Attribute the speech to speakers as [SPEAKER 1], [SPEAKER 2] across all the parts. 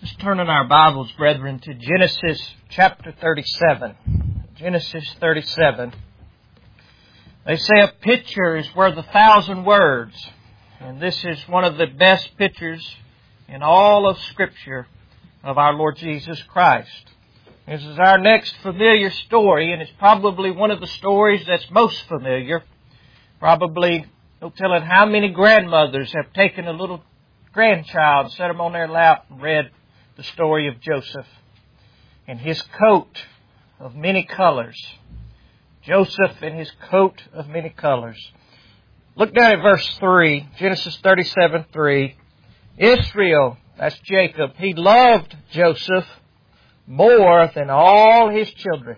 [SPEAKER 1] Let's turn in our Bibles, brethren, to Genesis chapter 37. Genesis 37. They say a picture is worth 1,000 words. And this is one of the best pictures in all of Scripture of our Lord Jesus Christ. This is our next familiar story, and it's probably one of the stories that's most familiar. Probably, no telling how many grandmothers have taken a little grandchild, set them on their lap, and read the story of Joseph and his coat of many colors. Joseph and his coat of many colors. Look down at verse 3, Genesis 37:3. Israel, that's Jacob, he loved Joseph more than all his children,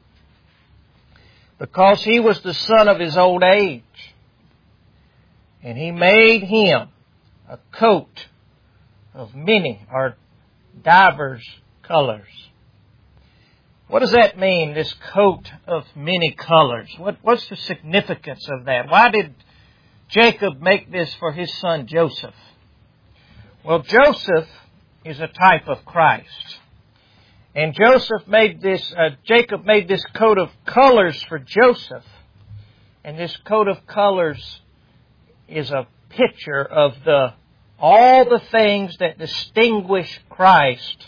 [SPEAKER 1] because he was the son of his old age. And he made him a coat of many or divers colors. What does that mean, this coat of many colors? What's the significance of that? Why did Jacob make this for his son Joseph? Well, Joseph is a type of Christ. And Jacob made this coat of colors for Joseph. And this coat of colors is a picture of all the things that distinguish Christ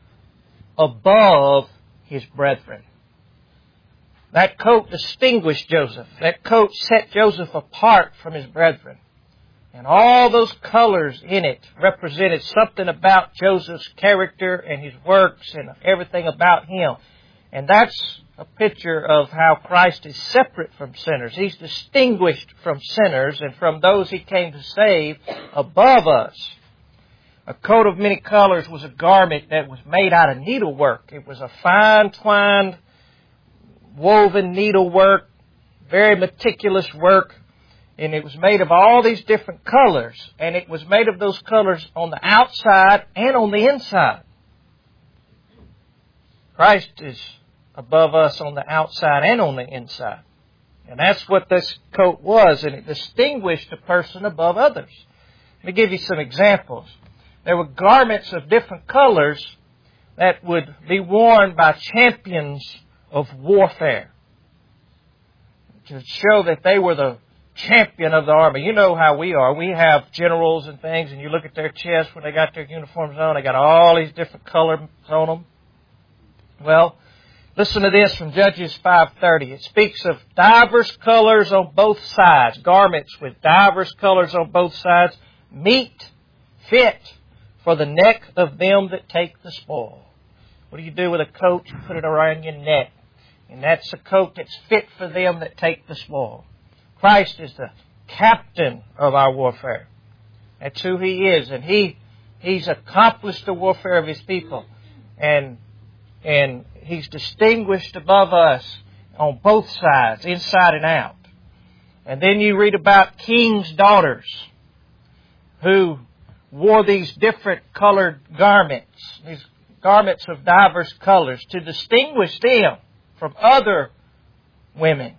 [SPEAKER 1] above his brethren. That coat distinguished Joseph. That coat set Joseph apart from his brethren. And all those colors in it represented something about Joseph's character and his works and everything about him. And that's a picture of how Christ is separate from sinners. He's distinguished from sinners and from those He came to save above us. A coat of many colors was a garment that was made out of needlework. It was a fine twined, woven needlework, very meticulous work. And it was made of all these different colors. And it was made of those colors on the outside and on the inside. Christ is above us on the outside and on the inside. And that's what this coat was. And it distinguished a person above others. Let me give you some examples. There were garments of different colors that would be worn by champions of warfare, to show that they were the champion of the army. You know how we are. We have generals and things, and you look at their chests when they got their uniforms on, they got all these different colors on them. Well, listen to this from Judges 5:30. It speaks of divers colors on both sides, garments with divers colors on both sides, meet, fit for the neck of them that take the spoil. What do you do with a coat? You put it around your neck. And that's a coat that's fit for them that take the spoil. Christ is the captain of our warfare. That's who He is. And He's accomplished the warfare of His people. And He's distinguished above us on both sides, inside and out. And then you read about kings' daughters who wore these different colored garments, these garments of diverse colors, to distinguish them from other women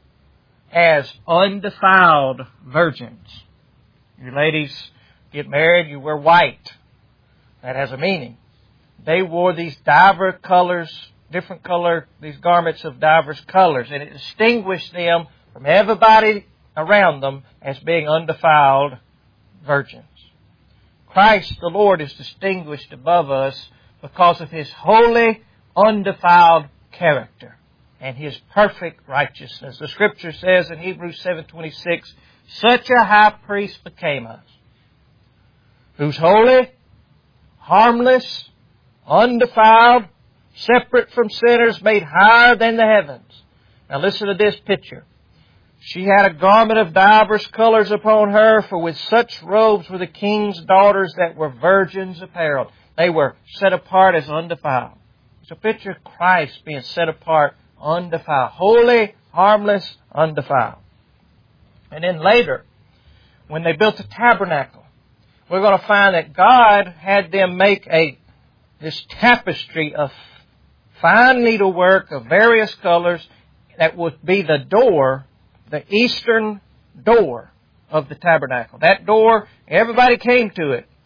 [SPEAKER 1] as undefiled virgins. You ladies get married, you wear white. That has a meaning. They wore these diverse colors, these garments of diverse colors, and it distinguished them from everybody around them as being undefiled virgins. Christ the Lord is distinguished above us because of His holy, undefiled character and His perfect righteousness. The Scripture says in Hebrews 7:26, such a high priest became us, who's holy, harmless, undefiled, separate from sinners, made higher than the heavens. Now listen to this picture. She had a garment of divers colors upon her, for with such robes were the king's daughters that were virgins apparelled. They were set apart as undefiled. It's a picture of Christ being set apart, undefiled. Holy, harmless, undefiled. And then later, when they built the tabernacle, we're going to find that God had them make this tapestry of fine needlework of various colors that would be the door, the eastern door of the tabernacle. That door, everybody came to it.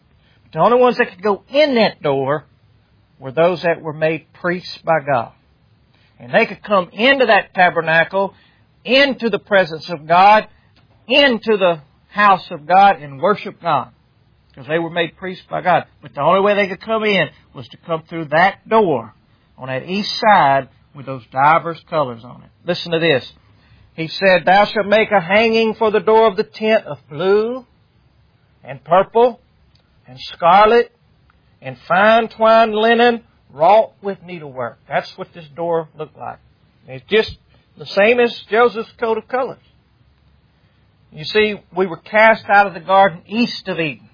[SPEAKER 1] The only ones that could go in that door were those that were made priests by God. And they could come into that tabernacle, into the presence of God, into the house of God, and worship God. Because they were made priests by God. But the only way they could come in was to come through that door on that east side with those diverse colors on it. Listen to this. He said, "Thou shalt make a hanging for the door of the tent of blue and purple and scarlet and fine twined linen wrought with needlework." That's what this door looked like. It's just the same as Joseph's coat of colors. You see, we were cast out of the garden east of Eden.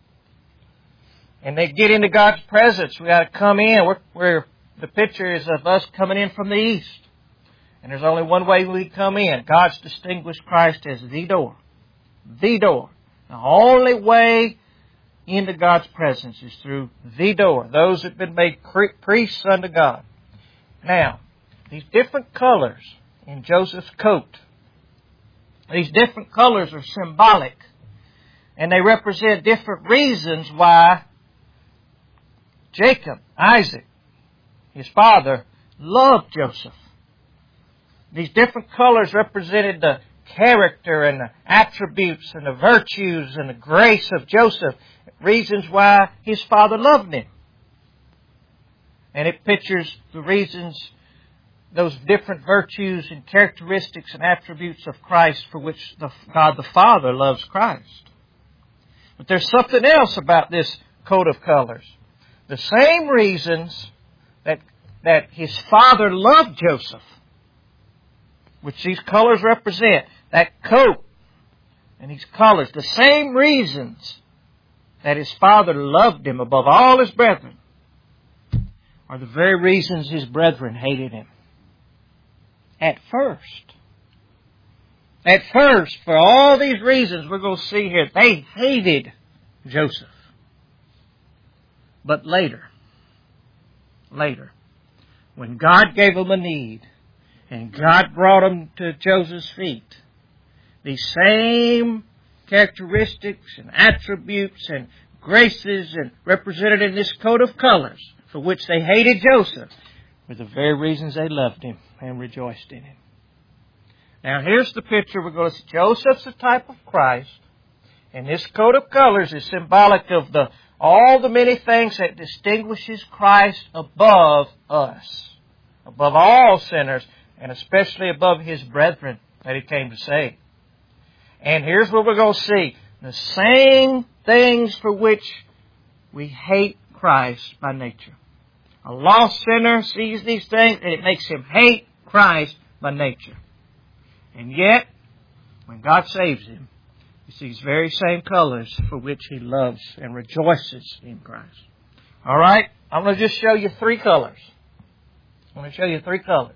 [SPEAKER 1] And they get into God's presence. We got to come in. The picture is of us coming in from the east. And there's only one way we come in. God's distinguished Christ as the door. The door. The only way into God's presence is through the door. Those that have been made priests unto God. Now, these different colors in Joseph's coat, these different colors are symbolic. And they represent different reasons why Jacob, Isaac, his father, loved Joseph. These different colors represented the character and the attributes and the virtues and the grace of Joseph. Reasons why his father loved him. And it pictures the reasons, those different virtues and characteristics and attributes of Christ for which God the Father loves Christ. But there's something else about this coat of colors. The same reasons that his father loved Joseph, which these colors represent, that coat and these colors, the same reasons that his father loved him above all his brethren, are the very reasons his brethren hated him. At first, for all these reasons we're going to see here, they hated Joseph. But later, when God gave them a need, and God brought them to Joseph's feet, these same characteristics and attributes and graces and represented in this coat of colors for which they hated Joseph were the very reasons they loved him and rejoiced in him. Now here's the picture we're going to see. Joseph's a type of Christ, and this coat of colors is symbolic of all the many things that distinguishes Christ above us, above all sinners, and especially above his brethren that he came to save. And here's what we're going to see. The same things for which we hate Christ by nature. A lost sinner sees these things and it makes him hate Christ by nature. And yet, when God saves him, he sees very same colors for which he loves and rejoices in Christ. All right? I'm going to just show you three colors. I'm going to show you three colors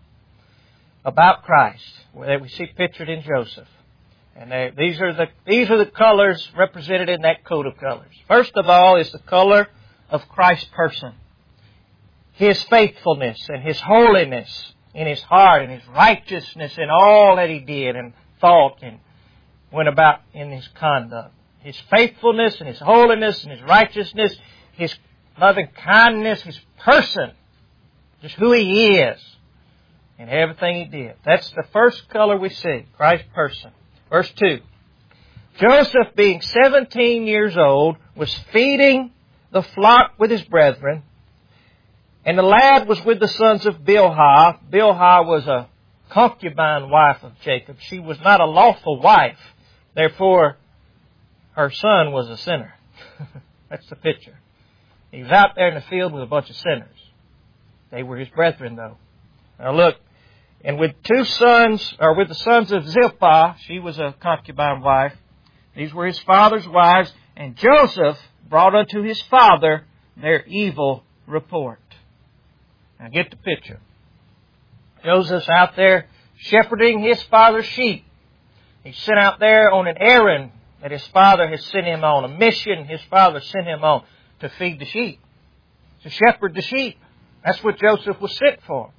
[SPEAKER 1] about Christ that we see pictured in Joseph. And these are the colors represented in that coat of colors. First of all is the color of Christ's person. His faithfulness and His holiness in His heart and His righteousness in all that He did and thought and went about in His conduct. His faithfulness and His holiness and His righteousness, His loving kindness, His person, just who He is and everything He did. That's the first color we see, Christ's person. Verse 2. Joseph, being 17 years old, was feeding the flock with his brethren, and the lad was with the sons of Bilhah. Bilhah was a concubine wife of Jacob. She was not a lawful wife. Therefore, her son was a sinner. That's the picture. He was out there in the field with a bunch of sinners. They were his brethren, though. Now look, and with the sons of Zilpah, she was a concubine wife. These were his father's wives, and Joseph brought unto his father their evil report. Now get the picture. Joseph's out there shepherding his father's sheep. He's sent out there on an errand that his father has sent him on, a mission his father sent him on to feed the sheep, to shepherd the sheep. That's what Joseph was sent for.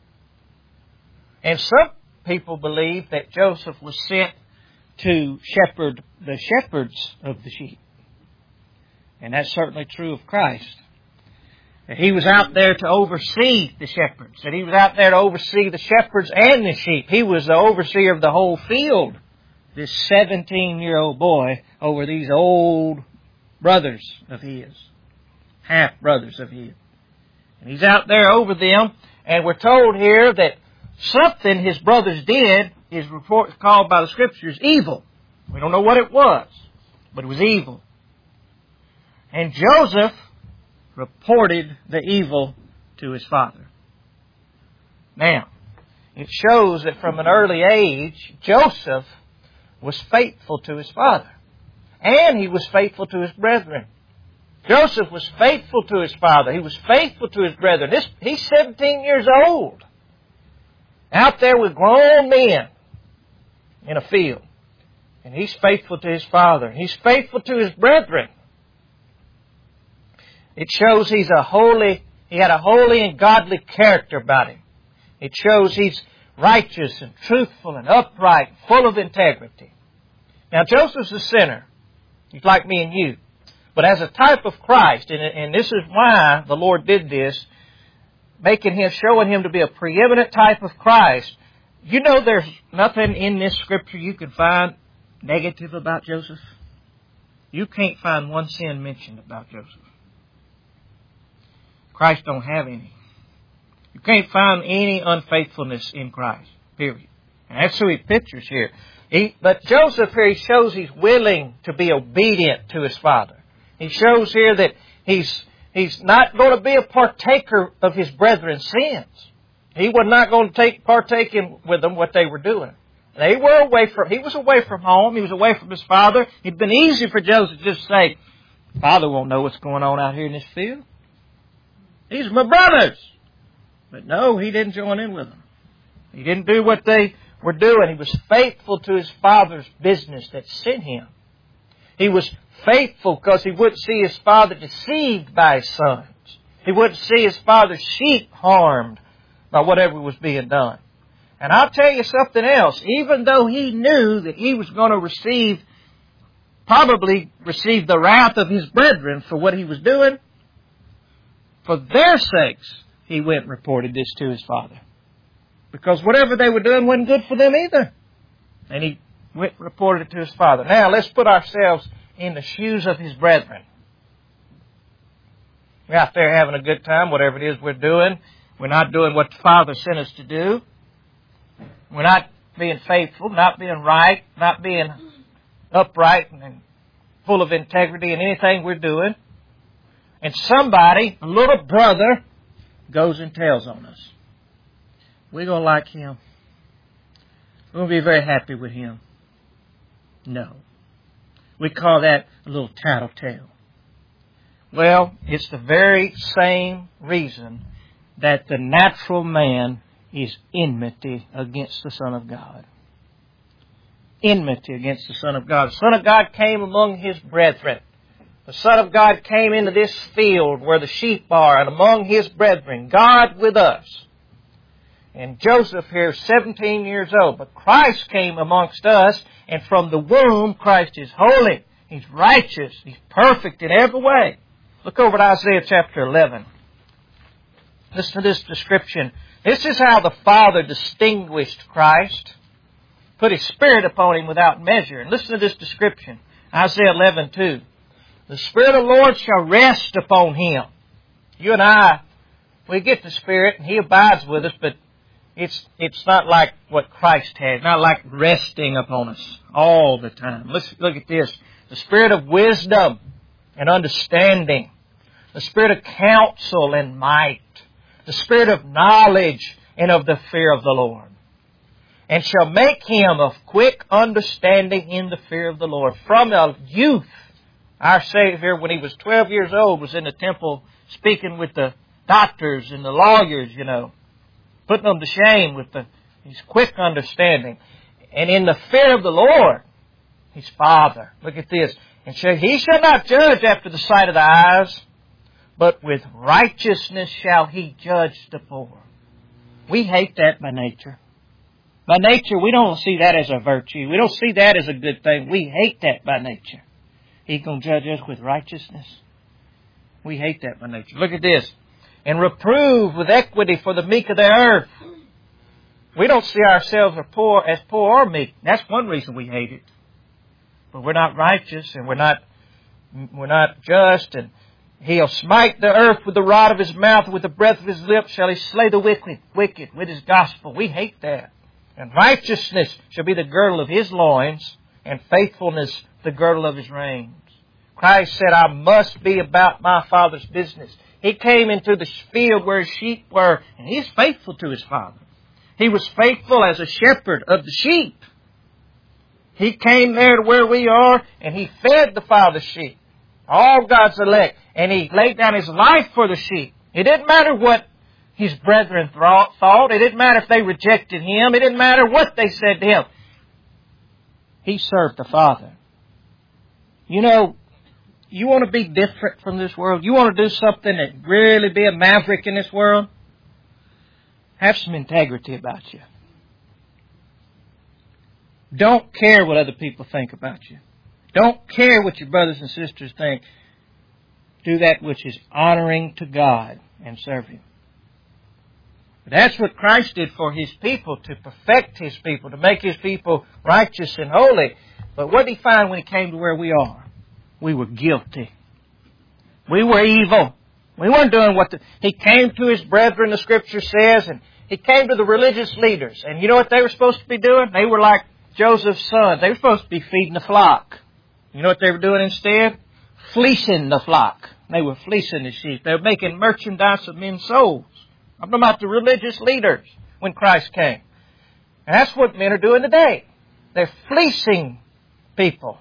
[SPEAKER 1] And some people believe that Joseph was sent to shepherd the shepherds of the sheep. And that's certainly true of Christ. That He was out there to oversee the shepherds. That He was out there to oversee the shepherds and the sheep. He was the overseer of the whole field. This 17-year-old boy over these old brothers of His. Half-brothers of His. And He's out there over them. And we're told here that something His brothers did is called by the Scriptures evil. We don't know what it was, but it was evil. And Joseph reported the evil to his father. Now, it shows that from an early age, Joseph was faithful to his father. And he was faithful to his brethren. Joseph was faithful to his father. He was faithful to his brethren. He's 17 years old. Out there with grown men in a field. And he's faithful to his father. He's faithful to his brethren. It shows he had a holy and godly character about him. It shows he's righteous and truthful and upright, full of integrity. Now Joseph's a sinner. He's like me and you. But as a type of Christ, and this is why the Lord did this, showing him to be a preeminent type of Christ. You know there's nothing in this Scripture you can find negative about Joseph. You can't find one sin mentioned about Joseph. Christ don't have any. You can't find any unfaithfulness in Christ, period. And that's who he pictures here. But Joseph here, he shows he's willing to be obedient to his father. He shows here that he's not going to be a partaker of his brethren's sins. He was not going to partake with them what they were doing. He was away from home. He was away from his father. It'd been easy for Joseph to just say, Father won't know what's going on out here in this field. These are my brothers. But no, he didn't join in with them. He didn't do what they were doing. He was faithful to his father's business that sent him. He was faithful because he wouldn't see his father deceived by his sons. He wouldn't see his father's sheep harmed by whatever was being done. And I'll tell you something else. Even though he knew that he was going to probably receive the wrath of his brethren for what he was doing, for their sakes, he went and reported this to his father. Because whatever they were doing wasn't good for them either. And he went and reported it to his father. Now, let's put ourselves in the shoes of his brethren. We're out there having a good time, whatever it is we're doing. We're not doing what the Father sent us to do. We're not being faithful, not being right, not being upright and full of integrity in anything we're doing. And somebody, a little brother, goes and tells on us. We're going to like him. We're going to be very happy with him. No. We call that a little tattletale. Well, it's the very same reason that the natural man is enmity against the Son of God. Enmity against the Son of God. The Son of God came among His brethren. The Son of God came into this field where the sheep are and among His brethren. God with us. And Joseph here is 17 years old. But Christ came amongst us, and from the womb Christ is holy. He's righteous. He's perfect in every way. Look over at Isaiah chapter 11. Listen to this description. This is how the Father distinguished Christ. Put His Spirit upon Him without measure. And listen to this description. Isaiah 11:2. The Spirit of the Lord shall rest upon Him. You and I, we get the Spirit and He abides with us, but it's not like what Christ had. Not like resting upon us all the time. Let's look at this. The Spirit of wisdom and understanding. The Spirit of counsel and might. The Spirit of knowledge and of the fear of the Lord. And shall make him of quick understanding in the fear of the Lord. From a youth, our Savior, when He was 12 years old, was in the temple speaking with the doctors and the lawyers, putting them to shame with his quick understanding. And in the fear of the Lord, His Father. Look at this. And He shall not judge after the sight of the eyes, but with righteousness shall He judge the poor. We hate that by nature. By nature, we don't see that as a virtue. We don't see that as a good thing. We hate that by nature. He's going to judge us with righteousness. We hate that by nature. Look at this. And reprove with equity for the meek of the earth. We don't see ourselves as poor or meek. That's one reason we hate it. But we're not righteous and we're not just. And He'll smite the earth with the rod of His mouth, with the breath of His lips shall He slay the wicked with His gospel. We hate that. And righteousness shall be the girdle of His loins, and faithfulness the girdle of His reins. Christ said, I must be about my Father's business. He came into the field where His sheep were, and He's faithful to His Father. He was faithful as a shepherd of the sheep. He came there to where we are, and He fed the Father's sheep, all God's elect, and He laid down His life for the sheep. It didn't matter what His brethren thought. It didn't matter if they rejected Him. It didn't matter what they said to Him. He served the Father. You know, you want to be different from this world? You want to do something that really be a maverick in this world? Have some integrity about you. Don't care what other people think about you. Don't care what your brothers and sisters think. Do that which is honoring to God and serve Him. That's what Christ did for His people, to perfect His people, to make His people righteous and holy. But what did He find when He came to where we are? We were guilty. We were evil. We weren't doing what He came to His brethren, the Scripture says, and He came to the religious leaders. And you know what they were supposed to be doing? They were like Joseph's sons. They were supposed to be feeding the flock. You know what they were doing instead? Fleecing the flock. They were fleecing the sheep. They were making merchandise of men's souls. I'm talking about the religious leaders when Christ came. And that's what men are doing today. They're fleecing people.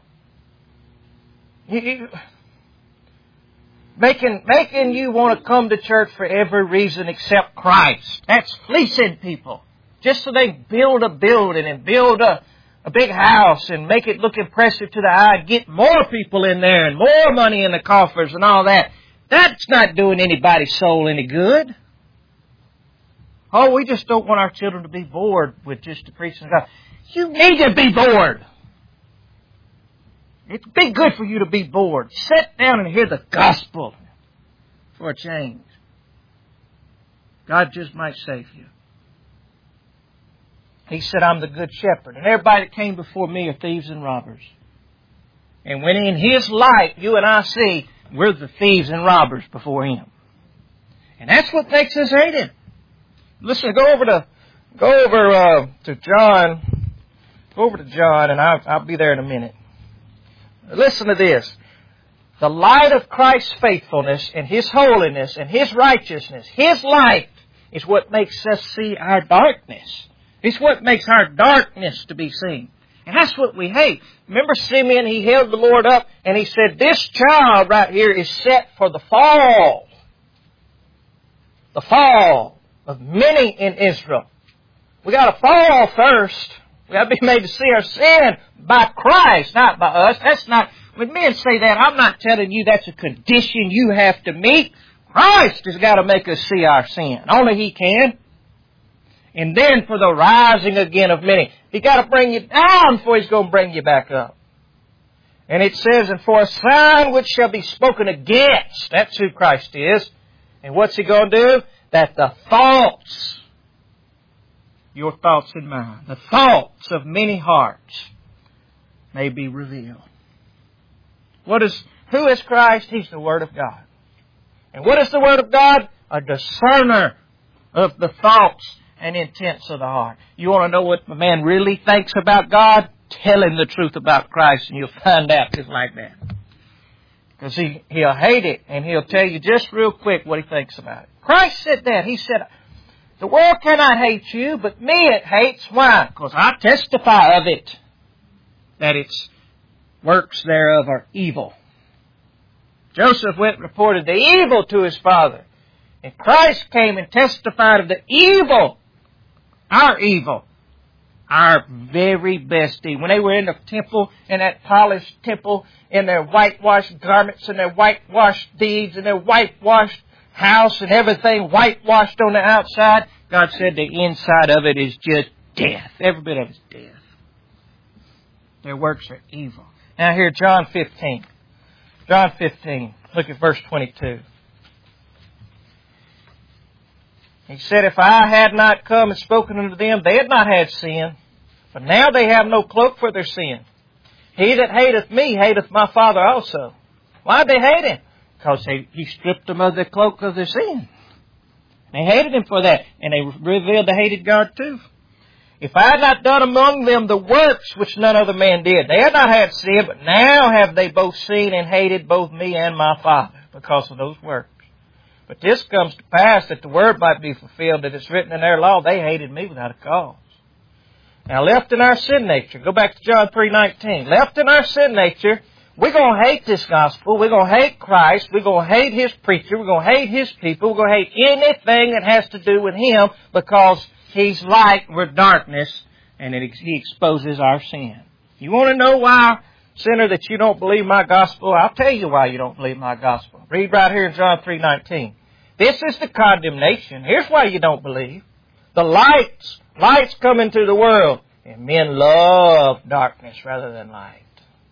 [SPEAKER 1] Making you want to come to church for every reason except Christ. That's fleecing people. Just so they can build a building and build a big house and make it look impressive to the eye, get more people in there and more money in the coffers and all that. That's not doing anybody's soul any good. Oh, we just don't want our children to be bored with just the preaching of God. You need to be bored. It'd be good for you to be bored. Sit down and hear the gospel for a change. God just might save you. He said, I'm the good shepherd. And everybody that came before me are thieves and robbers. And when in His light, you and I see, we're the thieves and robbers before Him. And that's what makes us hate Him. Listen, go over to John. Go over to John, and I'll be there in a minute. Listen to this. The light of Christ's faithfulness and His holiness and His righteousness, His light, is what makes us see our darkness. It's what makes our darkness to be seen. And that's what we hate. Remember Simeon, he held the Lord up and he said, this child right here is set for the fall. The fall of many in Israel. We got to fall first. We got to be made to see our sin by Christ, not by us. That's not, when men say that, I'm not telling you that's a condition you have to meet. Christ has got to make us see our sin. Only He can. And then for the rising again of many. He got to bring you down before He's going to bring you back up. And it says, and for a sign which shall be spoken against. That's who Christ is. And what's He going to do? That the thoughts, your thoughts and mine, the thoughts of many hearts may be revealed. Who is Christ? He's the Word of God. And what is the Word of God? A discerner of the thoughts and intents of the heart. You want to know what a man really thinks about God? Tell him the truth about Christ and you'll find out just like that. Because he'll hate it and he'll tell you just real quick what he thinks about it. Christ said that. He said, the world cannot hate you, but me it hates. Why? Because I testify of it, that its works thereof are evil. Joseph went and reported the evil to his father. And Christ came and testified of the evil, our very best deed. When they were in the temple, in that polished temple, in their whitewashed garments and their whitewashed deeds and their whitewashed house and everything whitewashed on the outside, God said the inside of it is just death. Every bit of it is death. Their works are evil. Now here, John 15. John 15. Look at verse 22. He said, if I had not come and spoken unto them, they had not had sin. But now they have no cloak for their sin. He that hateth me hateth my Father also. Why did they hate Him? Because He stripped them of the cloak of their sin. They hated Him for that. And they revealed they hated God too. If I had not done among them the works which none other man did, they had not had sin, but now have they both seen and hated both me and my Father because of those works. But this comes to pass that the word might be fulfilled, that it's written in their law, they hated me without a cause. Now, left in our sin nature, go back to John 3:19. Left in our sin nature, we're going to hate this gospel. We're going to hate Christ. We're going to hate His preacher. We're going to hate His people. We're going to hate anything that has to do with Him because He's light, we're darkness, and He exposes our sin. You want to know why, sinner, that you don't believe my gospel? I'll tell you why you don't believe my gospel. Read right here in John 3:19. This is the condemnation. Here's why you don't believe. The lights come into the world, and men love darkness rather than light.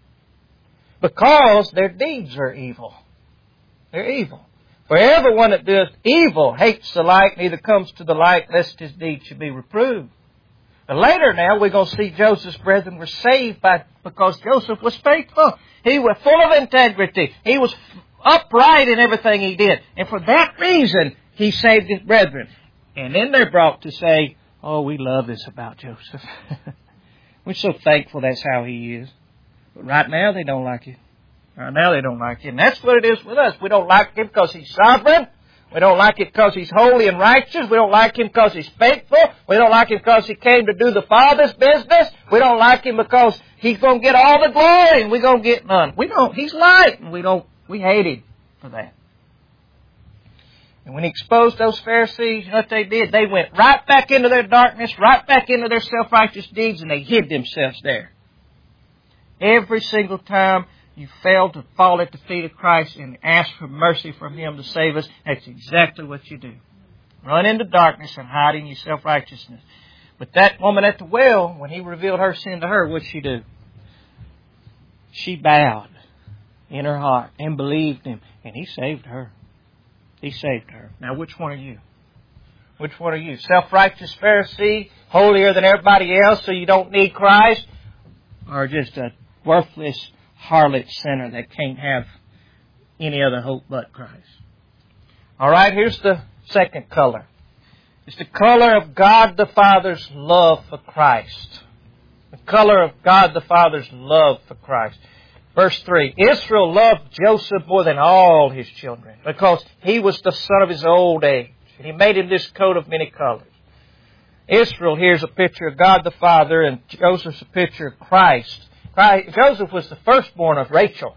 [SPEAKER 1] Because their deeds are evil. They're evil. For everyone that doeth evil hates the light, neither comes to the light, lest his deeds should be reproved. But later now, we're going to see Joseph's brethren were saved because Joseph was faithful. He was full of integrity. He was upright in everything he did. And for that reason, he saved his brethren. And then they're brought to say, oh, we love this about Joseph. We're so thankful that's how he is. But right now, they don't like it. Right now, they don't like it. And that's what it is with us. We don't like Him because He's sovereign. We don't like it because He's holy and righteous. We don't like Him because He's faithful. We don't like Him because He came to do the Father's business. We don't like Him because He's going to get all the glory and we're going to get none. We don't. He's light and we hate Him for that. And when He exposed those Pharisees, you know what they did? They went right back into their darkness, right back into their self-righteous deeds, and they hid themselves there. Every single time you fail to fall at the feet of Christ and ask for mercy from Him to save us, that's exactly what you do. Run into darkness and hide in your self-righteousness. But that woman at the well, when He revealed her sin to her, what'd she do? She bowed in her heart and believed Him, and He saved her. He saved her. Now, which one are you? Which one are you? Self-righteous Pharisee, holier than everybody else so you don't need Christ? Or just a worthless harlot sinner that can't have any other hope but Christ? All right, here's the second color. It's the color of God the Father's love for Christ. The color of God the Father's love for Christ. Verse 3, Israel loved Joseph more than all his children because he was the son of his old age. And he made him this coat of many colors. Israel here's a picture of God the Father, and Joseph's a picture of Christ. Joseph was the firstborn of Rachel,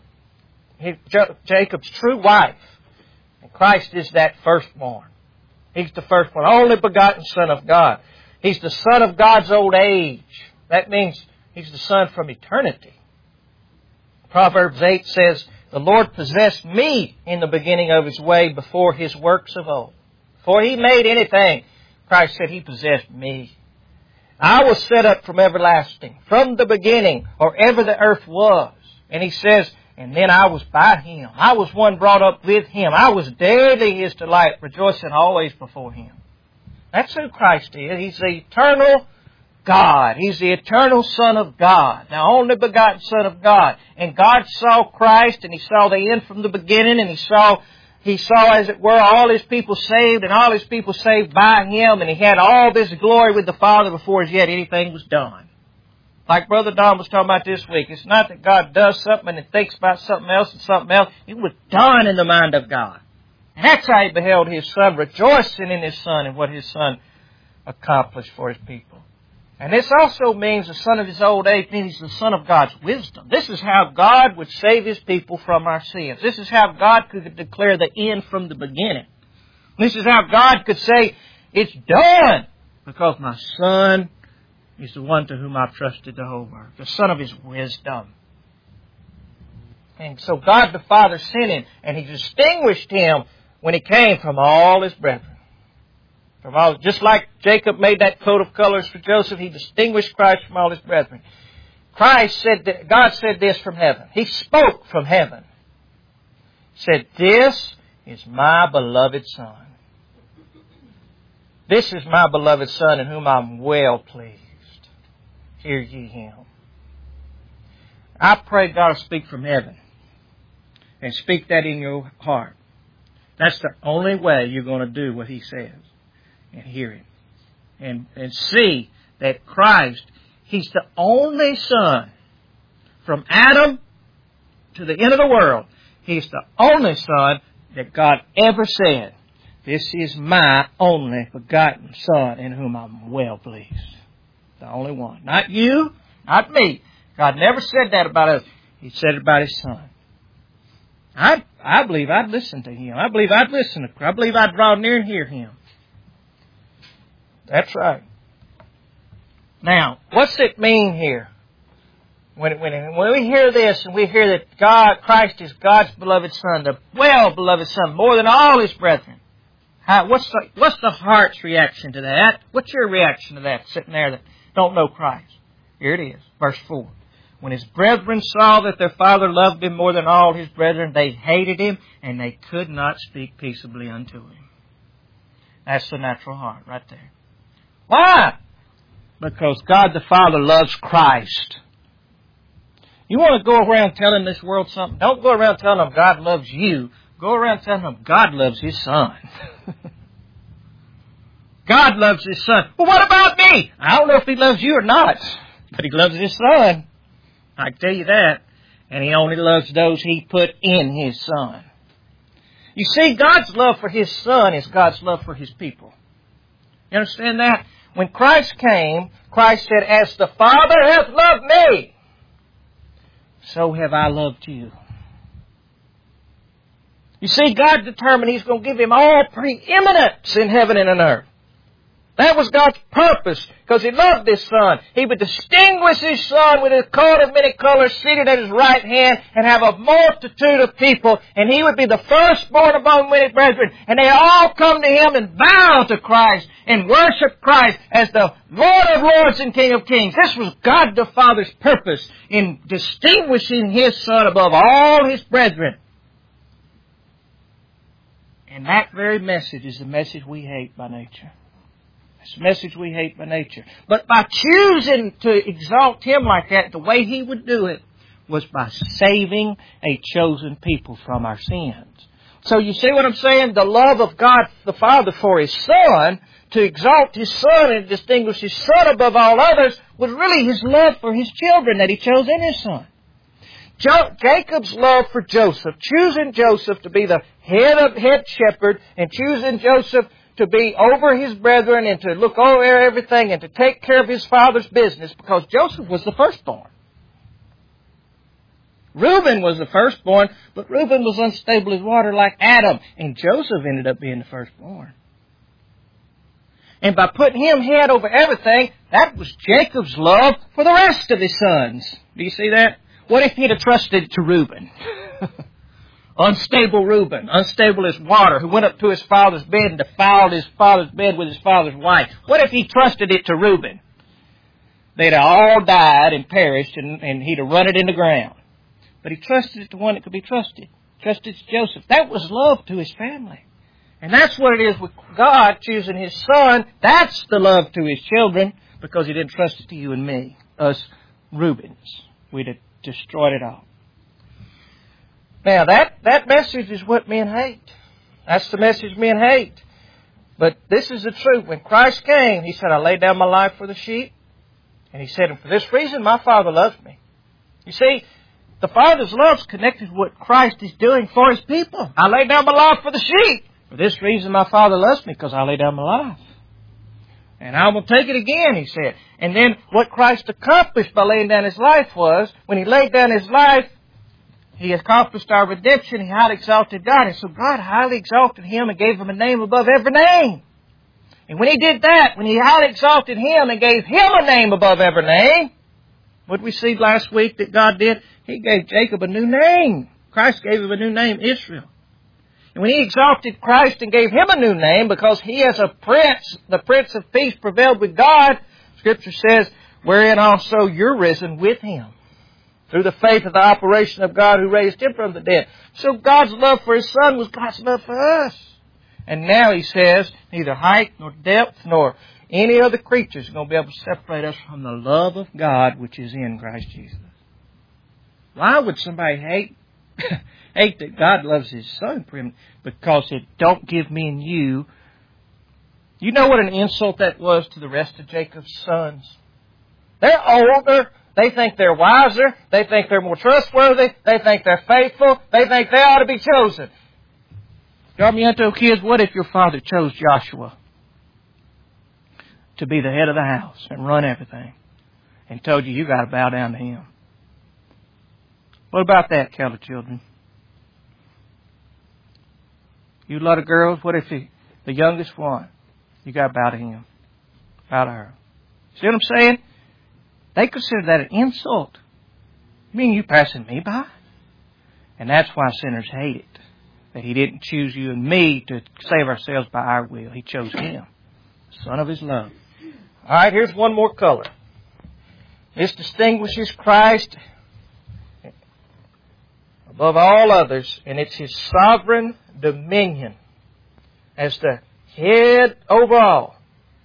[SPEAKER 1] Jacob's true wife. And Christ is that firstborn. He's the firstborn, only begotten Son of God. He's the Son of God's old age. That means He's the Son from eternity. Proverbs 8 says, the Lord possessed me in the beginning of His way before His works of old. Before He made anything, Christ said He possessed me. I was set up from everlasting, from the beginning, or ever the earth was. And He says, and then I was by Him. I was one brought up with Him. I was daily His delight, rejoicing always before Him. That's who Christ is. He's the eternal God. He's the eternal Son of God, the only begotten Son of God. And God saw Christ, and He saw the end from the beginning, and He saw, as it were, all His people saved, and all His people saved by Him, and He had all this glory with the Father before as yet anything was done. Like Brother Don was talking about this week, it's not that God does something and thinks about something else and something else. It was done in the mind of God. And that's how He beheld His Son, rejoicing in His Son and what His Son accomplished for His people. And this also means the Son of His old age means He's the Son of God's wisdom. This is how God would save His people from our sins. This is how God could declare the end from the beginning. This is how God could say, it's done, because my Son is the one to whom I've trusted the whole world, the Son of His wisdom. And so God the Father sent Him, and He distinguished Him when He came from all His brethren. Just like Jacob made that coat of colors for Joseph, He distinguished Christ from all His brethren. God said this from heaven. He spoke from heaven. He said, this is my beloved Son. This is my beloved Son in whom I'm well pleased. Hear ye Him. I pray God will speak from heaven and speak that in your heart. That's the only way you're going to do what He says and hear Him. And see that Christ, He's the only Son from Adam to the end of the world. He's the only Son that God ever said, this is my only begotten Son in whom I'm well pleased. The only one. Not you, not me. God never said that about us. He said it about His Son. I believe I'd listen to Him. I believe I'd listen to Him. I believe I'd draw near and hear Him. That's right. Now, what's it mean here? When we hear this and we hear that Christ is God's beloved Son, the well-beloved Son, more than all His brethren, what's the heart's reaction to that? What's your reaction to that, sitting there that don't know Christ? Here it is, verse 4. When His brethren saw that their father loved Him more than all His brethren, they hated Him, and they could not speak peaceably unto Him. That's the natural heart right there. Why? Because God the Father loves Christ. You want to go around telling this world something? Don't go around telling them God loves you. Go around telling them God loves His Son. God loves His Son. Well, what about me? I don't know if He loves you or not, but He loves His Son. I can tell you that. And He only loves those He put in His Son. You see, God's love for His Son is God's love for His people. You understand that? When Christ came, Christ said, as the Father hath loved me, so have I loved you. You see, God determined He's going to give Him all preeminence in heaven and on earth. That was God's purpose, because He loved His Son. He would distinguish His Son with a coat of many colors seated at His right hand and have a multitude of people. And He would be the firstborn among many brethren. And they all come to Him and bow to Christ and worship Christ as the Lord of lords and King of kings. This was God the Father's purpose in distinguishing His Son above all His brethren. And that very message is the message we hate by nature. It's a message we hate by nature. But by choosing to exalt Him like that, the way He would do it was by saving a chosen people from our sins. So you see what I'm saying? The love of God the Father for His Son, to exalt His Son and distinguish His Son above all others, was really His love for His children that He chose in His Son. Jacob's love for Joseph, choosing Joseph to be the head shepherd and choosing Joseph to be over his brethren and to look over everything and to take care of his father's business, because Joseph was the firstborn. Reuben was the firstborn, but Reuben was unstable as water like Adam, and Joseph ended up being the firstborn. And by putting him head over everything, that was Jacob's love for the rest of his sons. Do you see that? What if he'd have trusted to Reuben? Unstable Reuben, unstable as water, who went up to his father's bed and defiled his father's bed with his father's wife. What if he trusted it to Reuben? They'd have all died and perished, and he'd have run it in the ground. But he trusted it to one that could be trusted. Trusted to Joseph. That was love to his family. And that's what it is with God choosing His Son. That's the love to His children, because He didn't trust it to you and me, us Reubens. We'd have destroyed it all. Now, that message is what men hate. That's the message men hate. But this is the truth. When Christ came, He said, I laid down my life for the sheep. And He said, and for this reason, my Father loves me. You see, the Father's love is connected to what Christ is doing for His people. I laid down my life for the sheep. For this reason, my Father loves me, because I laid down my life. And I will take it again, He said. And then what Christ accomplished by laying down His life was, when He laid down His life, He accomplished our redemption. He highly exalted God. And so God highly exalted Him and gave Him a name above every name. And when He did that, when He highly exalted Him and gave Him a name above every name, what did we see last week that God did? He gave Jacob a new name. Christ gave him a new name, Israel. And when He exalted Christ and gave Him a new name, because He as a prince, the Prince of Peace, prevailed with God, Scripture says, wherein also you're risen with Him, through the faith of the operation of God who raised Him from the dead. So God's love for His Son was God's love for us. And now he says, neither height nor depth nor any other creature is going to be able to separate us from the love of God which is in Christ Jesus. Why would somebody hate that God loves His Son? Because it don't give me and you. You know what an insult that was to the rest of Jacob's sons? They're older. They think they're wiser. They think they're more trustworthy. They think they're faithful. They think they ought to be chosen. Yarmiento kids, what if your father chose Joshua to be the head of the house and run everything and told you got to bow down to him? What about that, Keller children? You lot of girls, what if the youngest one, you got to bow to him, bow to her? See what I'm saying? They consider that an insult. You mean you passing me by? And that's why sinners hate it. That He didn't choose you and me to save ourselves by our will. He chose Him, Son of His love. All right, here's one more color. This distinguishes Christ above all others, and it's His sovereign dominion as the head over all.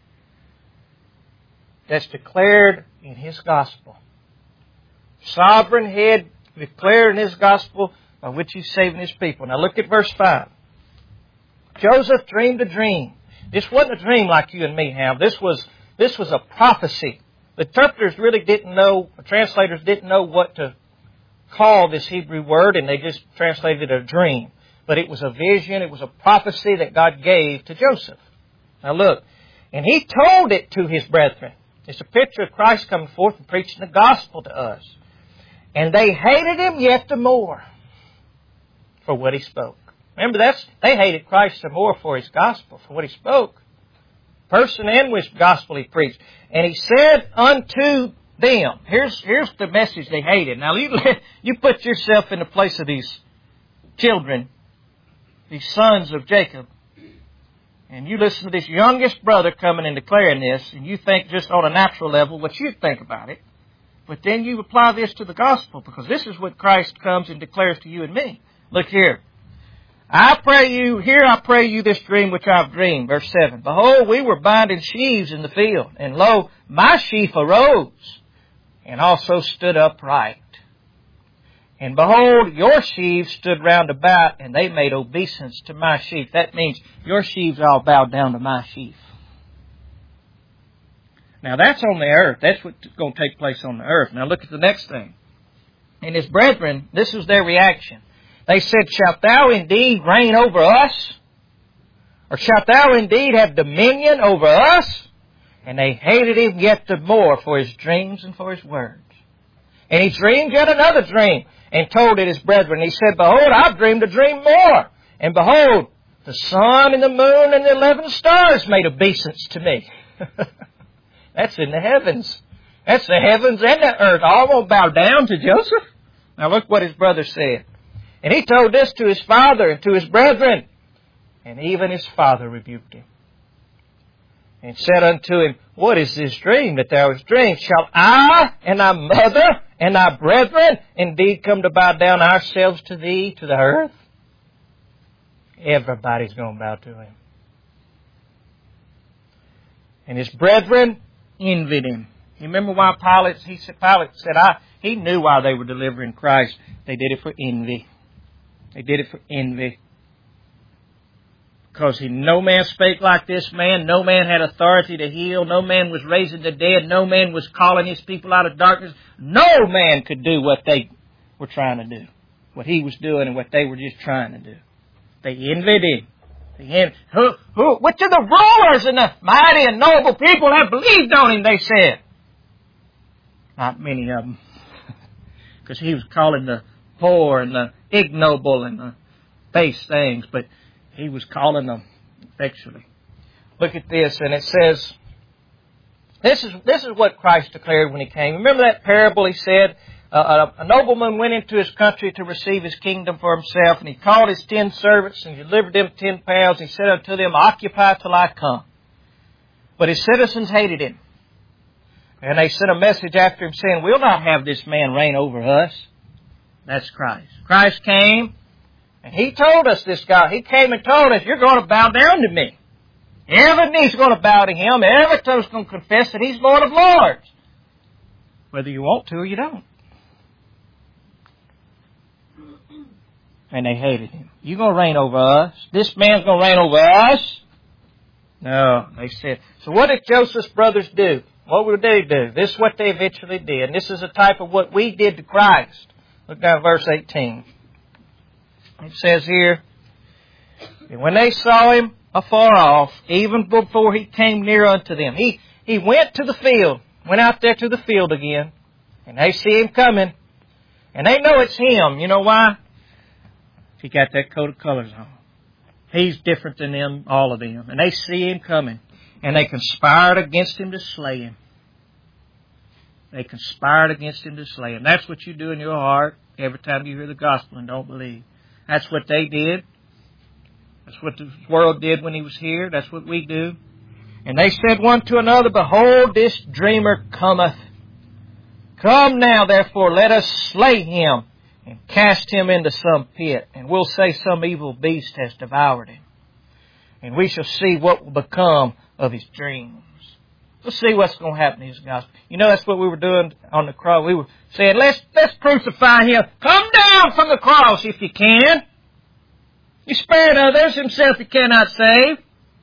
[SPEAKER 1] That's declared in His gospel. Sovereign head declared in His gospel by which He's saving His people. Now look at verse 5. Joseph dreamed a dream. This wasn't a dream like you and me have. This was a prophecy. The interpreters really didn't know, the translators didn't know what to call this Hebrew word, and they just translated it a dream. But it was a vision, it was a prophecy that God gave to Joseph. Now look, and he told it to his brethren. It's a picture of Christ coming forth and preaching the gospel to us. And they hated Him yet the more for what He spoke. Remember, they hated Christ the more for His gospel, for what He spoke. Person and which gospel He preached. And He said unto them, here's the message they hated. Now you put yourself in the place of these children, these sons of Jacob, and you listen to this youngest brother coming and declaring this, and you think just on a natural level what you think about it. But then you apply this to the gospel, because this is what Christ comes and declares to you and me. Look here. I pray you this dream which I've dreamed. Verse 7. Behold, we were binding sheaves in the field, and lo, my sheaf arose, and also stood upright. And behold, your sheaves stood round about, and they made obeisance to my sheaf. That means your sheaves all bowed down to my sheaf. Now that's on the earth. That's what's going to take place on the earth. Now look at the next thing. And his brethren, this was their reaction. They said, shalt thou indeed reign over us? Or shalt thou indeed have dominion over us? And they hated him yet the more for his dreams and for his words. And he dreamed yet another dream, and told it his brethren. He said, behold, I've dreamed a dream more. And behold, the sun and the moon and the 11 stars made obeisance to me. That's in the heavens. That's the heavens and the earth. All will bow down to Joseph. Now look what his brother said. And he told this to his father and to his brethren. And even his father rebuked him. And said unto him, what is this dream that thou hast dreamed? Shall I and thy mother and thy brethren indeed come to bow down ourselves to thee, to the earth? Everybody's going to bow to him. And his brethren envied him. You remember why Pilate said, he knew why they were delivering Christ. They did it for envy. They did it for envy. Because no man spake like this man. No man had authority to heal. No man was raising the dead. No man was calling his people out of darkness. No man could do what they were trying to do. What he was doing and what they were just trying to do. They envied him. Which of the rulers and the mighty and noble people have believed on him, they said. Not many of them. Because he was calling the poor and the ignoble and the base things. But he was calling them effectually. Look at this, and it says, this is what Christ declared when he came. Remember that parable he said, a nobleman went into his country to receive his kingdom for himself, and he called his 10 servants and delivered them 10 pounds. He said unto them, occupy till I come. But his citizens hated him. And they sent a message after him saying, we'll not have this man reign over us. That's Christ. Christ came And He told us, this God, He came and told us, you're going to bow down to me. Every knee's going to bow to Him. Every tongue's going to confess that He's Lord of Lords. Whether you want to or you don't. And they hated Him. You going to reign over us? This man's going to reign over us? No, they said. So what did Joseph's brothers do? What would they do? This is what they eventually did. And this is a type of what we did to Christ. Look down at verse 18. It says here, and when they saw Him afar off, even before He came near unto them, He went to the field, went out there to the field again, and they see Him coming, and they know it's Him. You know why? He got that coat of colors on. He's different than them, all of them. And they see Him coming. And they conspired against Him to slay Him. They conspired against Him to slay Him. That's what you do in your heart every time you hear the gospel and don't believe. That's what they did. That's what the world did when He was here. That's what we do. And they said one to another, behold, this dreamer cometh. Come now, therefore, let us slay him and cast him into some pit. And we'll say some evil beast has devoured him. And we shall see what will become of his dreams. We'll see what's going to happen in his gospel. You know, that's what we were doing on the cross. We were saying, let's crucify him. Come down from the cross if you can. He spared others, himself he cannot save.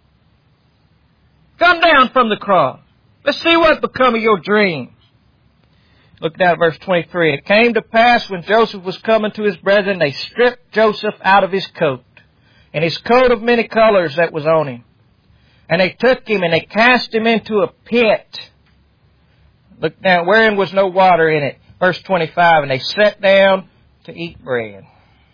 [SPEAKER 1] Come down from the cross. Let's see what become of your dreams. Look down at verse 23. It came to pass when Joseph was coming to his brethren, they stripped Joseph out of his coat, and his coat of many colors that was on him. And they took him and they cast him into a pit. Look down, wherein was no water in it. Verse 25. And they sat down to eat bread.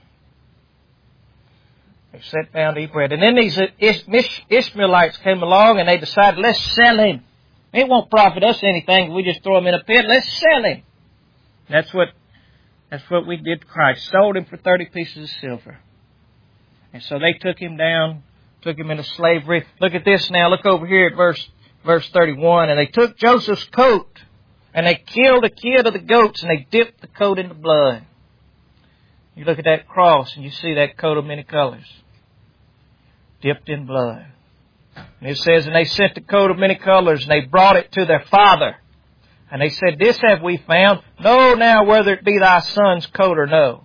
[SPEAKER 1] They sat down to eat bread. And then these Ishmaelites came along and they decided, let's sell him. It won't profit us anything if we just throw him in a pit. Let's sell him. That's what we did to Christ. Sold him for 30 pieces of silver. And so they took him down, took him into slavery. Look at this now. Look over here at verse 31. And they took Joseph's coat and they killed a kid of the goats and they dipped the coat in the blood. You look at that cross and you see that coat of many colors. Dipped in blood. And it says, and they sent the coat of many colors and they brought it to their father. And they said, this have we found. Know now whether it be thy son's coat or no.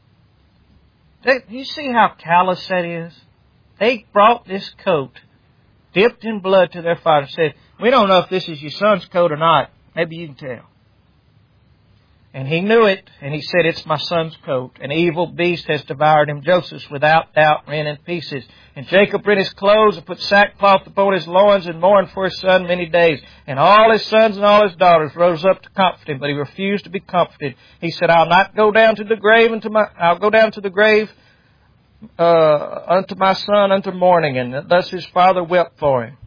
[SPEAKER 1] You see how callous that is? They brought this coat, dipped in blood to their father, and said, we don't know if this is your son's coat or not. Maybe you can tell. And he knew it, and he said, it's my son's coat. An evil beast has devoured him. Joseph without doubt rent in pieces. And Jacob rent his clothes and put sackcloth upon his loins and mourned for his son many days. And all his sons and all his daughters rose up to comfort him, but he refused to be comforted. He said, I'll not go down to the grave I'll go down to the grave unto my son unto morning. And thus his father wept for him.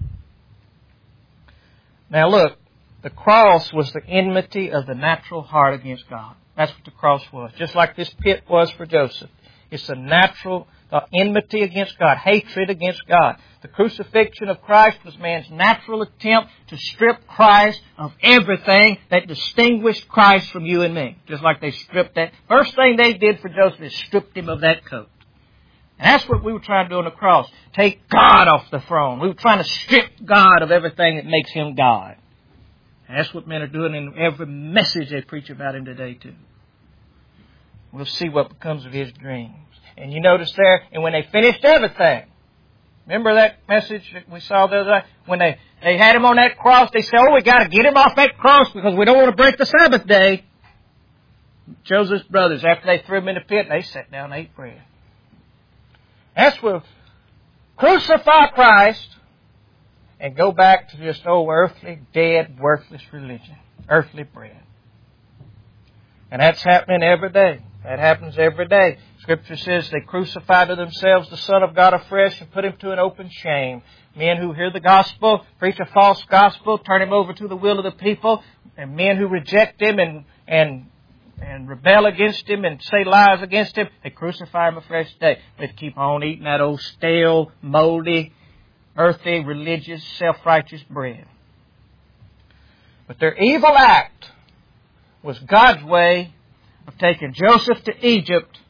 [SPEAKER 1] Now look. The cross was the enmity of the natural heart against God. That's what the cross was. Just like this pit was for Joseph. It's the enmity against God, hatred against God. The crucifixion of Christ was man's natural attempt to strip Christ of everything that distinguished Christ from you and me. Just like they stripped that. First thing they did for Joseph is stripped him of that coat. And that's what we were trying to do on the cross. Take God off the throne. We were trying to strip God of everything that makes him God. And that's what men are doing in every message they preach about him today too. We'll see what becomes of his dreams. And you notice there, and when they finished everything, remember that message that we saw the other day? When they had him on that cross, they said, we got to get him off that cross because we don't want to break the Sabbath day. Joseph's brothers, after they threw him in the pit, they sat down and ate bread. That's what crucify Christ and go back to just old earthly, dead, worthless religion. Earthly bread. And that's happening every day. That happens every day. Scripture says they crucify to themselves the Son of God afresh and put him to an open shame. Men who hear the gospel, preach a false gospel, turn him over to the will of the people, and men who reject him and rebel against him and say lies against him, they crucify him afresh today. They keep on eating that old stale, moldy, earthy, religious, self-righteous bread. But their evil act was God's way of taking Joseph to Egypt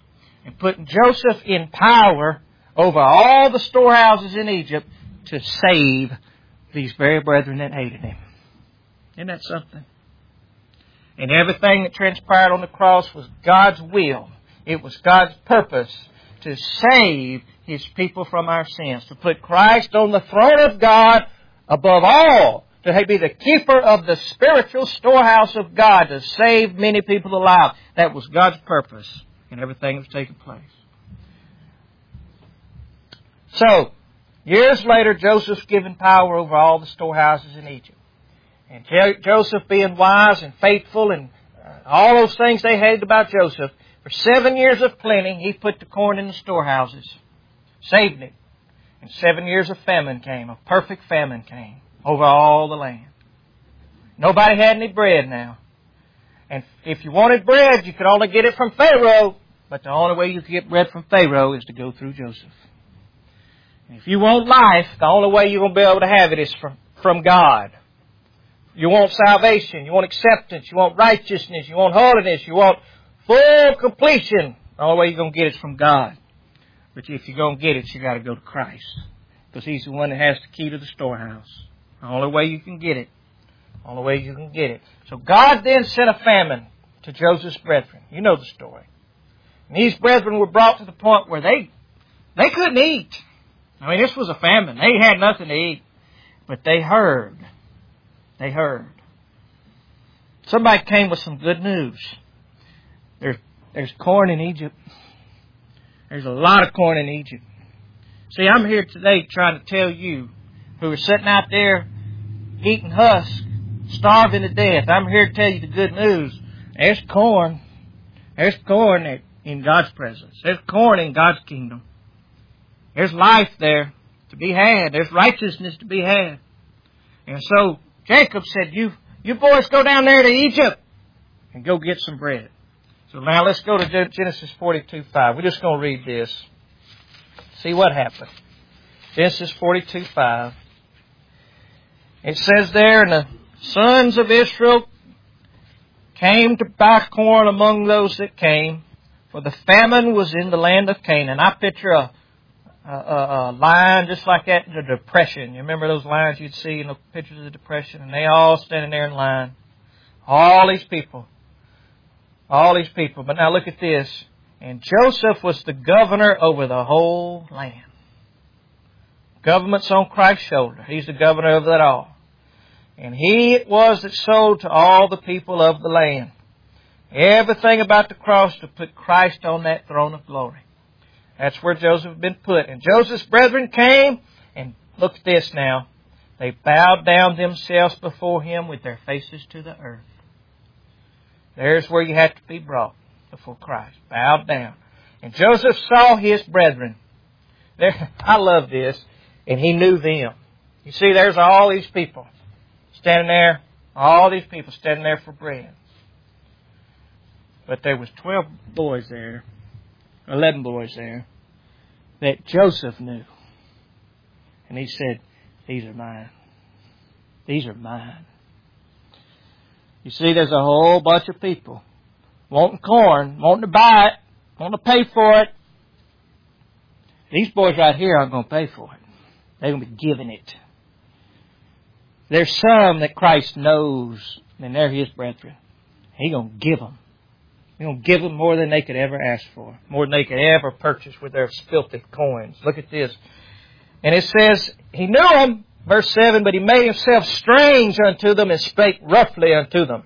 [SPEAKER 1] and putting Joseph in power over all the storehouses in Egypt to save these very brethren that hated him. Isn't that something? And everything that transpired on the cross was God's will. It was God's purpose to save His people from our sins, to put Christ on the throne of God above all, to be the keeper of the spiritual storehouse of God, to save many people alive. That was God's purpose in everything that was taking place. So, years later, Joseph's given power over all the storehouses in Egypt. And Joseph being wise and faithful and all those things they hated about Joseph, for 7 years of plenty, he put the corn in the storehouses, saved it. And 7 years of famine came, a perfect famine came over all the land. Nobody had any bread now. And if you wanted bread, you could only get it from Pharaoh. But the only way you could get bread from Pharaoh is to go through Joseph. And if you want life, the only way you're going to be able to have it is from God. You want salvation, you want acceptance, you want righteousness, you want holiness, you want full completion. The only way you're going to get it is from God. But if you're going to get it, you got to go to Christ. Because He's the one that has the key to the storehouse. The only way you can get it. The only way you can get it. So God then sent a famine to Joseph's brethren. You know the story. And these brethren were brought to the point where they couldn't eat. I mean, this was a famine. They had nothing to eat. But they heard. They heard. Somebody came with some good news. There's corn in Egypt. There's a lot of corn in Egypt. See, I'm here today trying to tell you who are sitting out there eating husk, starving to death. I'm here to tell you the good news. There's corn. There's corn in God's presence. There's corn in God's kingdom. There's life there to be had. There's righteousness to be had. And so Jacob said, you boys go down there to Egypt and go get some bread. So now let's go to Genesis 42:5. We're just going to read this. See what happened. Genesis 42:5. It says there, and the sons of Israel came to buy corn among those that came, for the famine was in the land of Canaan. I picture a line just like that in the Depression. You remember those lines you'd see in the pictures of the Depression? And they all standing there in line. All these people. All these people. But now look at this. And Joseph was the governor over the whole land. Government's on Christ's shoulder. He's the governor over that all. And He it was that sold to all the people of the land. Everything about the cross to put Christ on that throne of glory. That's where Joseph had been put. And Joseph's brethren came, and look at this now. They bowed down themselves before Him with their faces to the earth. There's where you have to be brought before Christ. Bowed down. And Joseph saw his brethren. I love this. And he knew them. You see, there's all these people standing there. All these people standing there for bread. But there was 12 boys there. 11 boys there. That Joseph knew. And he said, these are mine. These are mine. You see, there's a whole bunch of people wanting corn, wanting to buy it, wanting to pay for it. These boys right here aren't going to pay for it. They're going to be giving it. There's some that Christ knows, and they're His brethren. He's going to give them. He's going to give them more than they could ever ask for, more than they could ever purchase with their filthy coins. Look at this. And it says, He knew them. Verse 7, but He made Himself strange unto them and spake roughly unto them.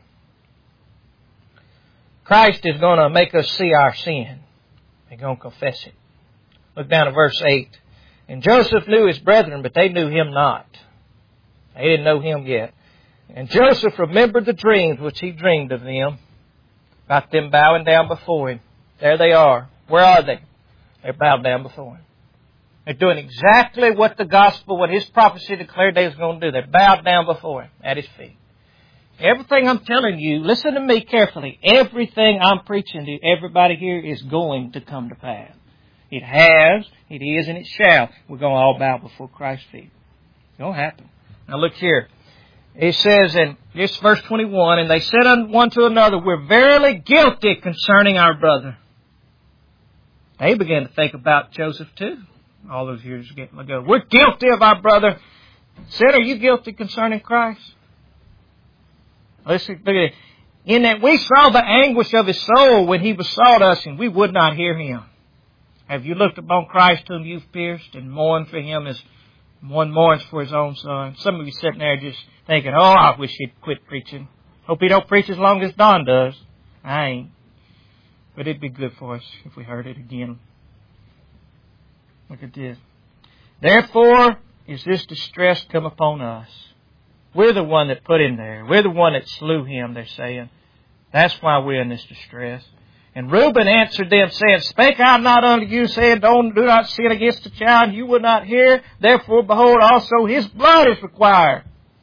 [SPEAKER 1] Christ is going to make us see our sin. They're going to confess it. Look down to verse 8. And Joseph knew his brethren, but they knew him not. They didn't know him yet. And Joseph remembered the dreams which he dreamed of them, about them bowing down before him. There they are. Where are they? They're bowed down before him. They're doing exactly what the gospel, what His prophecy declared they was going to do. They're bowed down before Him, at His feet. Everything I'm telling you, listen to me carefully. Everything I'm preaching to everybody here is going to come to pass. It has, it is, and it shall. We're going to all bow before Christ's feet. It's going to happen. Now look here. It says in this verse 21, and they said one to another, we're verily guilty concerning our brother. They began to think about Joseph too, all those years ago. We're guilty of our brother. Said, are you guilty concerning Christ? Listen, look at it. In that we saw the anguish of his soul when he besought us, and we would not hear him. Have you looked upon Christ whom you've pierced and mourned for him as one mourns for his own son? Some of you sitting there just thinking, oh, I wish he'd quit preaching. Hope he don't preach as long as Don does. I ain't. But it'd be good for us if we heard it again. Look at this. Therefore is this distress come upon us. We're the one that put him there. We're the one that slew him, they're saying. That's why we're in this distress. And Reuben answered them, saying, Spake I not unto you, saying, do not sin against the child, you would not hear. Therefore, behold, also his blood is required.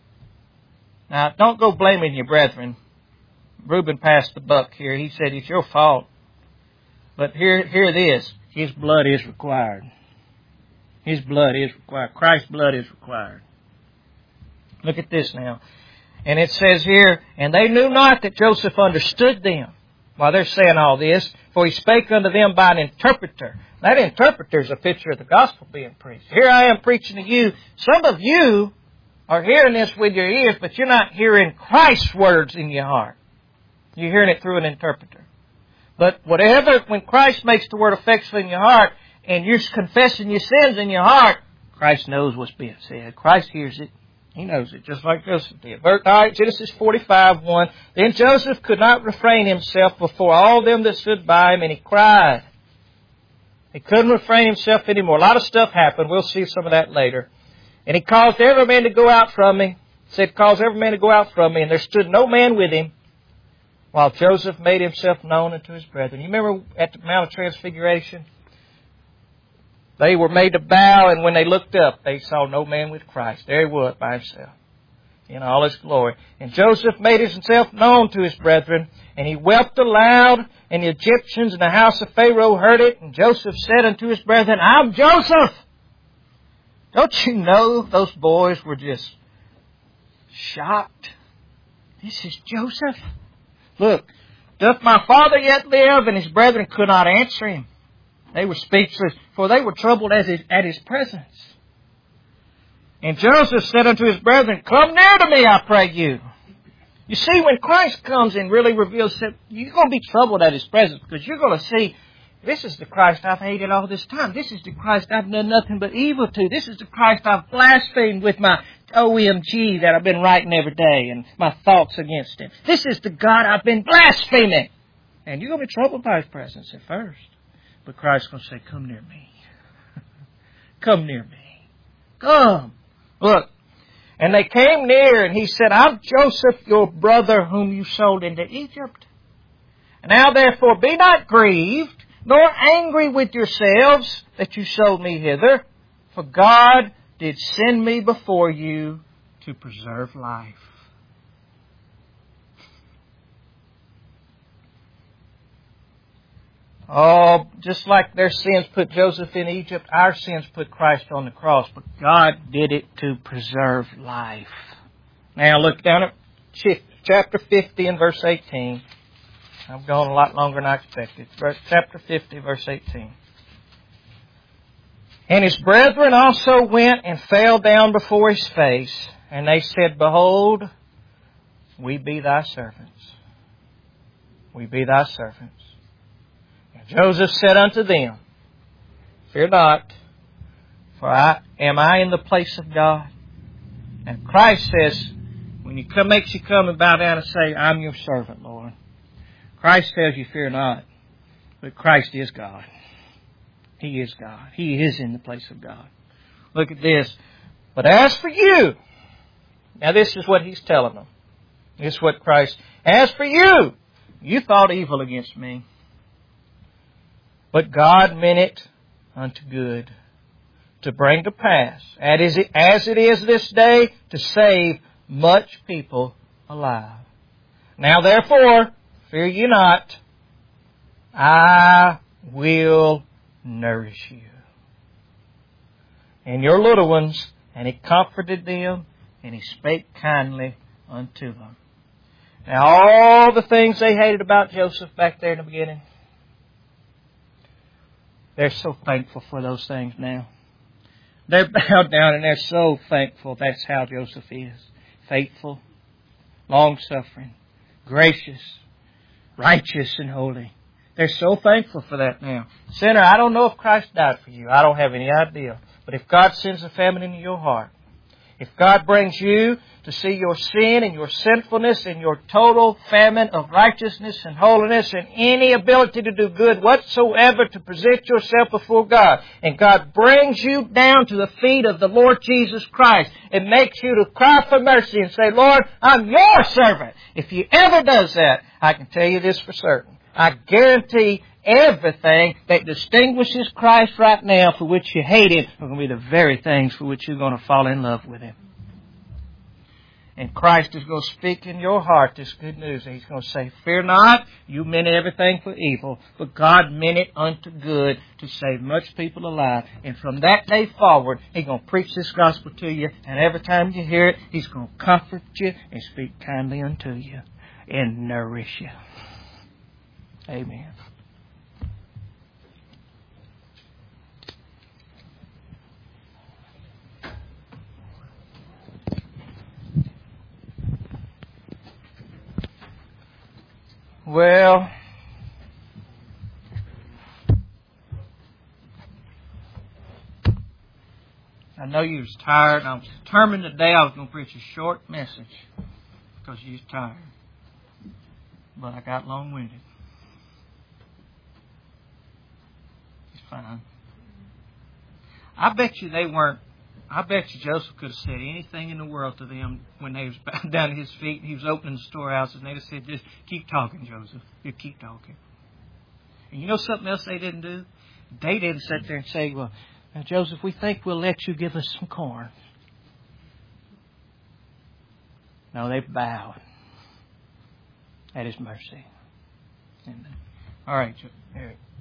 [SPEAKER 1] Now, don't go blaming your brethren. Reuben passed the buck here. He said, it's your fault. But here it is. His blood is required. His blood is required. Christ's blood is required. Look at this now. And it says here, and they knew not that Joseph understood them. While they're saying all this, for he spake unto them by an interpreter. That interpreter is a picture of the gospel being preached. Here I am preaching to you. Some of you are hearing this with your ears, but you're not hearing Christ's words in your heart. You're hearing it through an interpreter. But when Christ makes the word effectual in your heart, and you're confessing your sins in your heart, Christ knows what's being said. Christ hears it. He knows it, just like Joseph did. Genesis 45:1. Then Joseph could not refrain himself before all them that stood by him, and he cried. He couldn't refrain himself anymore. A lot of stuff happened. We'll see some of that later. And he caused every man to go out from me. Said, cause every man to go out from me. And there stood no man with him, while Joseph made himself known unto his brethren. You remember at the Mount of Transfiguration? They were made to bow, and when they looked up, they saw no man with Christ. There he was by himself, in all his glory. And Joseph made himself known to his brethren, and he wept aloud, and the Egyptians in the house of Pharaoh heard it. And Joseph said unto his brethren, I'm Joseph! Don't you know those boys were just shocked? This is Joseph? Look, doth my father yet live? And his brethren could not answer him. They were speechless, for they were troubled at his presence. And Joseph said unto his brethren, Come near to me, I pray you. You see, when Christ comes and really reveals that, you're going to be troubled at his presence, because you're going to see, this is the Christ I've hated all this time. This is the Christ I've done nothing but evil to. This is the Christ I've blasphemed with my OMG that I've been writing every day and my thoughts against him. This is the God I've been blaspheming. And you're going to be troubled by his presence at first. But Christ's going to say, come near me. Come near me. Come. Look. And they came near, and he said, I'm Joseph, your brother, whom you sold into Egypt. Now therefore be not grieved, nor angry with yourselves that you sold me hither, for God did send me before you to preserve life. Oh, just like their sins put Joseph in Egypt, our sins put Christ on the cross. But God did it to preserve life. Now look down at chapter 50 and verse 18. I've gone a lot longer than I expected. Chapter 50, verse 18. And his brethren also went and fell down before his face. And they said, Behold, we be thy servants. We be thy servants. Joseph said unto them, Fear not, for am I in the place of God? And Christ says, when you makes you come and bow down and say, I'm your servant, Lord. Christ tells you, fear not. But Christ is God. He is God. He is in the place of God. Look at this. But as for you, now this is what he's telling them. This is what Christ, as for you, you thought evil against me. But God meant it unto good, to bring to pass, as it is this day, to save much people alive. Now therefore, fear ye not, I will nourish you. And your little ones, and he comforted them, and he spake kindly unto them. Now all the things they hated about Joseph back there in the beginning, They're so thankful for those things now. They're bowed down and they're so thankful. That's how Joseph is. Faithful, long-suffering, gracious, righteous, and holy. They're so thankful for that now. Sinner, I don't know if Christ died for you. I don't have any idea. But if God sends a famine into your heart, if God brings you to see your sin and your sinfulness and your total famine of righteousness and holiness and any ability to do good whatsoever to present yourself before God, and God brings you down to the feet of the Lord Jesus Christ and makes you to cry for mercy and say, Lord, I'm your servant. If He ever does that, I can tell you this for certain. I guarantee everything that distinguishes Christ right now for which you hate Him are going to be the very things for which you're going to fall in love with Him. And Christ is going to speak in your heart this good news. He's going to say, fear not, you meant everything for evil, but God meant it unto good to save much people alive. And from that day forward, He's going to preach this gospel to you. And every time you hear it, He's going to comfort you and speak kindly unto you and nourish you. Amen. Well, I know you was tired, and I was determined today I was going to preach a short message because you was tired. But I got long-winded. It's fine. I bet you Joseph could have said anything in the world to them when they was bowed down at his feet and he was opening the storehouses, and they'd have said, just keep talking, Joseph. You keep talking. And you know something else they didn't do? They didn't sit there and say, well, now, Joseph, we think we'll let you give us some corn. No, they bowed at His mercy. All right, Eric.